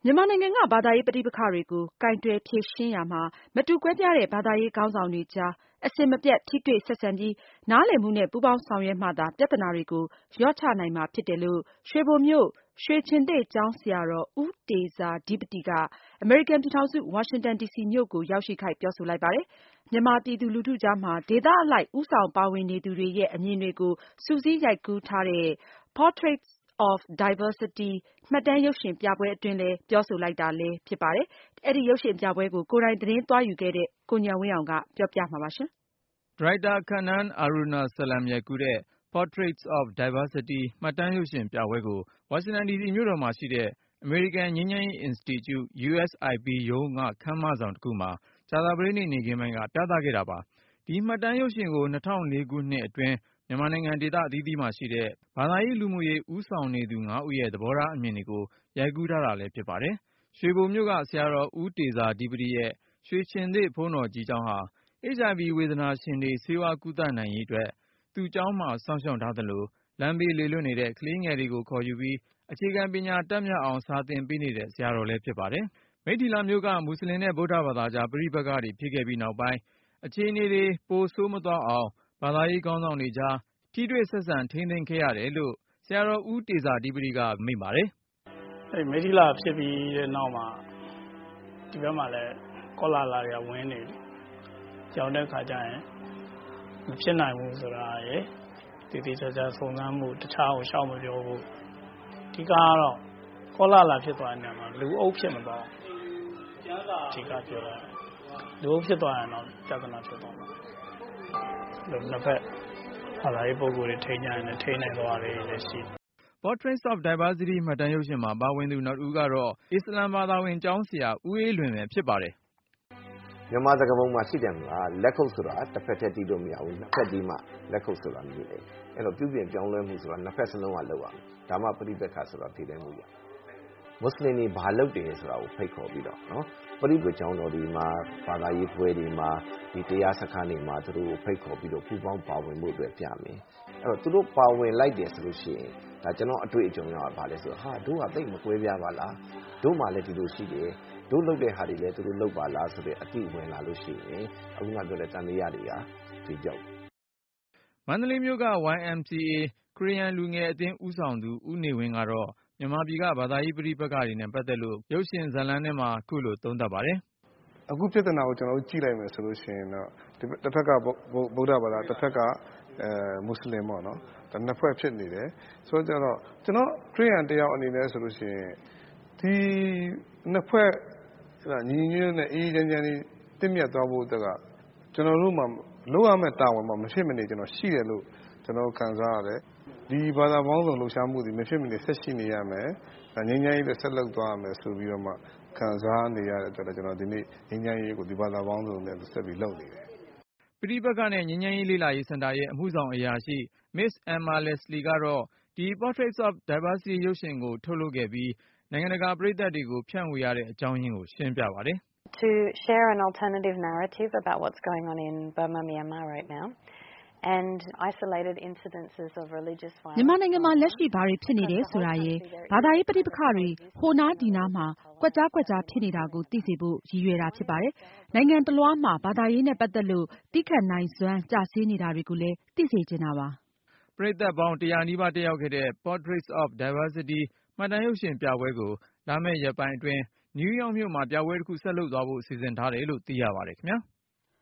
မြန်မာနိုင်ငံကဘာသာရေးပဋိပက္ခတွေကိုကိုင်တွယ်ဖြေရှင်းရာမှာမတူကွဲပြားတဲ့ဘာသာရေးခေါင်းဆောင်တွေကြားအစဉ်မပြတ်ထိတွေ့ဆက်ဆံပြီးနားလည်မှုနဲ့ပူးပေါင်းဆောင်ရွက်မှသာပြဿနာတွေကိုလျှော့ချနိုင်မှာဖြစ်တယ်လို့ရွှေဘိုမြို့ရွှေချင်းသစ်ကျောင်းဆရာတော်ဦးတေဇာဓိပတိကအမေရိကန်ပြည်ထောင်စုဝါရှင်တန်ဒီစီမြို့ကိုရောက်ရှိခိုက်ပြောဆိုလိုက်ပါတယ်။မြန်မာပြည်သူလူထုကြားမှာဒေသအလိုက်ဦးဆောင်ပါဝင်နေသူတွေရဲ့အမြင်တွေကိုစုစည်းရိုက်ကူးထားတဲ့ Portraits of Diversity မှတ်တမ်းရုပ်ရှင်ပြပွဲအတွင်းလည်းပြောဆိုလိုက်တာလည်းဖြစ်ပါတယ်။အဲဒီရုပ်ရှင်ပြပွဲကိုကိုယ်တိုင်သတင်းသွားယူခဲ့တဲ့ကိုဉာဏ်ဝင်းအောင်ကပြောပြမှာပါရှင်။ဒရိုက်တာခနန်းအာရူနာဆလမ်ရဲ့ကူတဲ့ Portraits of Diversity မှတ်တမ်းရုပ်ရှင်ပြပွဲကိုဝါရှင်တန်ဒီစီမြို့တော်မှာရှိတဲ့အမေရိကန်ငြိမ်းချမ်းရေးအင်စတီကျု USIP ရုံးကခန်းမဆောင်တစ်ခုမှာကြာသပတေးနေ့နေ့ခင်းပိုင်းကပြသခဲ့တာပါ။ဒီမှတ်တမ်းရုပ်ရှင်ကို2004ခုနှစ်အတွင်းမြန်မာနိုင်ငံဒေသအသီးသီးမှာရှိတဲ့ဘာသာရေးလူမှုရေးဦးဆောင်နေသူ5ဦးရဲ့သဘောထားအမြင်တွေကိုရိုက်ကူးထားတာလည်းဖြစ်ပါတယ်။ရွှေဘိုမြို့ကဆရာတော်ဦးတေဇာဓိပတိရဲ့ရွှေချင်းသစ်ဘုန်းတော်ကြီးကျောင်းဟာ HIV ဝေဒနာရှင်တွေဆေးဝါးကုသနိုင်ရေးအတွက်သူ့ကျောင်းမှာစောင့်ရှောက်ထားသလိုလမ်းဘေးလေလွတ်နေတဲ့ကလေးငယ်တွေကိုခေါ်ယူပြီးအခြေခံပညာတတ်မြောက်အောင်စာသင်ပေးနေတဲ့ဆရာတော်လည်းဖြစ်ပါတယ်။မိတ္ထီလာမြို့ကမွတ်စလင်နဲ့ဗုဒ္ဓဘာသာကြားပဋိပက္ခတွေဖြစ်ခဲ့ပြီးနောက်ပိုင်းအခြေအနေတွေပိုဆိုးမသွားအောင်ဘာသာရေးခေါင်းဆောင်တွေကြားထိတွေ့ဆက်ဆံထိန်းသိမ်းခဲ့ရတယ်လို့ဆရာတော်ဦးတေဇာဓိပတိကမိန့်ပါတယ်။မိတ္ထီလာဖြစ်ပြီးတဲ့နောက်မှာဒီဘက်မှာလည်းကောလာလာတွေကဝင်နေကြောင်တဲ့ခါကျရင်မဖြစ်နိုင်ဘူးဆိုတာရယ်တည်ချာစုံစမ်းမှုတခြားကိုရှောက်မပြောဘူးဒီကတော့ကောလာလာဖြစ်သွားတဲ့နေရာမှာလူအုပ်ဖြစ်မသွားဒီကပြောတာလူအုပ်ဖြစ်သွားရင်တော့ပြဿနာဖြစ်သွားမှာလူနှစ်ဖက်ဟာလာရေးပုံကိုယ်တွေထိန်းကြရင်ထိန်းနိုင်သွားတယ်လည်းရှိတယ် Portraits of Diversity မှတ်တမ်းရုပ်ရှင်မှာပါဝင်သူနောက်ဦးကတော့အစ္စလာမ်ဘာသာဝင်ကျောင်းဆရာဦးအေးလွင်ပဲဖြစ်ပါတယ်မြန်မာစကားပုံမှာရှိတယ်မလားလက်ခုပ်ဆိုတာတစ်ဖက်တည်းတီးလို့မရဘူးနှစ်ဖက်တီးမှလက်ခုပ်ဆိုတာမြည်တယ်အဲ့တော့ပြုပြင်ပြောင်းလဲမှုဆိုတာနှစ်ဖက်စလုံးကလုပ်ရမယ်ဒါမှပြိပက္ခဆိုတာတည်တယ်မှုရမွတ်စလင်တွေဘာလုပ်တယ်ဆိုတာကိုဖိတ်ခေါ်ပြီးတော့နော်ပြိပက္ခကျောင်းတော်ဒီမှာဘာသာရေးပွဲတွေမှာဒီတရားစခန်းတွေမှာသူတို့ကိုဖိတ်ခေါ်ပြီးတော့ပူးပေါင်းပါဝင်မှုအတွက်ပြမယ်အဲ့တော့သူတို့ပါဝင်လိုက်တယ်ဆိုလို့ရှိရင်ဒါကျွန်တော်အတွေ့အကြုံရပါလဲဆိုတော့ဟာတို့ကသိမကွဲပြားပါလားတို့မှလည်းဒီလိုရှိတယ်တို့လုပ်တဲ့ဟာတွေလည်းသူတို့လုပ်ပါလားဆိုတဲ့အတိဝင်လာလို့ရှိရင်အခုမှပြောတဲ့တန်တရားတွေကဒီကြောက်မန္တလေးမြို့က YMCA ခရစ်ယာန်လူငယ်အသင်းဦးဆောင်သူဦးနေဝင်းကတော့မြန်မာပြည်ကဘာသာရေးပဋိပက္ခတွေနဲ့ပတ်သက်လို့ရုပ်ရှင်ဇာတ်လမ်းထဲမှာခုလိုသုံးသပ်ပါတယ်အခုပြဿနာကိုကျွန်တော်တို့ကြည့်လိုက်မယ်ဆိုလို့ရှိရင်တော့တစ်ဖက်ကဗုဒ္ဓဘာသာတစ်ဖက်ကမွတ်စလင်ပေါ့နော်ဒါနှစ်ဖွဲ့ဖြစ်နေတယ်ဆိုတော့ကျွန်တော်ခရစ်ယာန်တယောက်အနေနဲ့ဆိုလို့ရှိရင်ဒီနှစ်ဖွဲ့ညီညွတ်တဲ့အေးချမ်းချမ်းလေးတင့်မြတ်သွားဖို့အတွက်ကကျွန်တော်တို့မှလုပ်ရမယ့်တာဝန်မှမဖြစ်မနေကျွန်တော်ရှိတယ်လို့ကျွန်တော်ခံစားရတယ်ဒီဘာသာပေါင်းစုံလှူရှားမှုတွေမဖြစ်မနေဆက်ရှိနေရမယ်ငြိမ်းချမ်းရေးလည်းဆက်လုပ်သွားရမယ်ဆိုပြီးတော့မှခံစားနေရတဲ့အတွက်ကျွန်တော်ဒီနေ့ငြိမ်းချမ်းရေးကိုဒီဘာသာပေါင်းစုံနဲ့ဆက်ပြီးလုပ်နေတယ်ပဋိပက္ခနဲ့ငြိမ်းချမ်းရေးလေ့လာရေးစင်တာရဲ့အမှုဆောင်အရာရှိ Miss Emma Leslie ကတော့ဒီ Portraits of Diversity ရုပ်ရှင်ကိုထုတ်လုပ်ခဲ့ပြီးနိုင်ငံတကာပရိသတ်တွေကိုဖြန့်ဝေရတဲ့အကြောင်းရင်းကိုရှင်းပြပါတယ် To share an alternative narrative about what's going on in Burma, Myanmar right now and isolated incidences of religious violence မြန်မာနိုင်ငံမှာလက်ရှိဘာတွေဖြစ်နေတယ်ဆိုတာရယ်ဘာသာရေးပဋိပက္ခတွေဟိုနားဒီနားမှာကွက်ကြားဖြစ်နေတာကိုသိစေဖို့ရည်ရွယ်တာဖြစ်ပါတယ်။နိုင်ငံတလွှားမှာဘာသာရေးနဲ့ပတ်သက်လို့တိခတ်နိုင်စွမ်းကျဆင်းနေတာတွေကိုလည်းသိစေချင်တာပါပရိသတ်ပေါင်း100နီးပါးတက်ရောက်ခဲ့တဲ့ Portraits of Diversity မှတ်တမ်းရုပ်ရှင်ပြပွဲကိုလာမယ့်ရက်ပိုင်းအတွင်းနယူးယောက်မြို့မှာပြပွဲတစ်ခုဆက်လုပ်သွားဖို့စီစဉ်ထားတယ်လို့သိရပါတယ်ခင်ဗျာ။